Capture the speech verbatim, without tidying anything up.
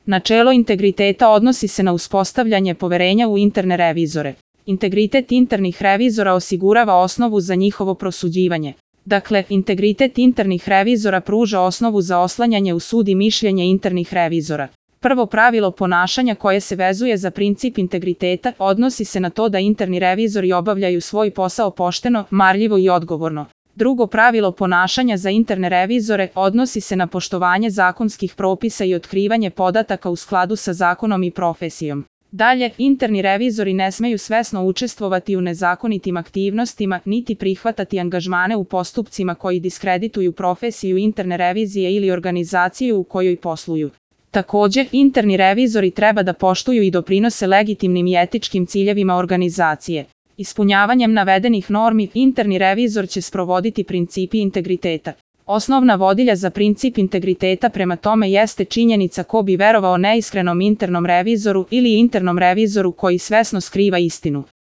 Načelo integriteta odnosi se na uspostavljanje poverenja u interne revizore. Integritet internih revizora osigurava osnovu za njihovo prosuđivanje. Dakle, integritet internih revizora pruža osnovu za oslanjanje u sud i mišljenje internih revizora. Prvo pravilo ponašanja koje se vezuje za princip integriteta odnosi se na to da interni revizori obavljaju svoj posao pošteno, marljivo i odgovorno. Drugo pravilo ponašanja za interne revizore odnosi se na poštovanje zakonskih propisa i otkrivanje podataka u skladu sa zakonom i profesijom. Dalje, interni revizori ne smeju svesno učestvovati u nezakonitim aktivnostima, niti prihvatati angažmane u postupcima koji diskredituju profesiju interne revizije ili organizaciju u kojoj posluju. Takođe, interni revizori treba da poštuju i doprinose legitimnim i etičkim ciljevima organizacije. Ispunjavanjem navedenih normi, interni revizor će sprovoditi principi integriteta. Osnovna vodilja za princip integriteta prema tome jeste činjenica ko bi verovao neiskrenom internom revizoru ili internom revizoru koji svesno skriva istinu.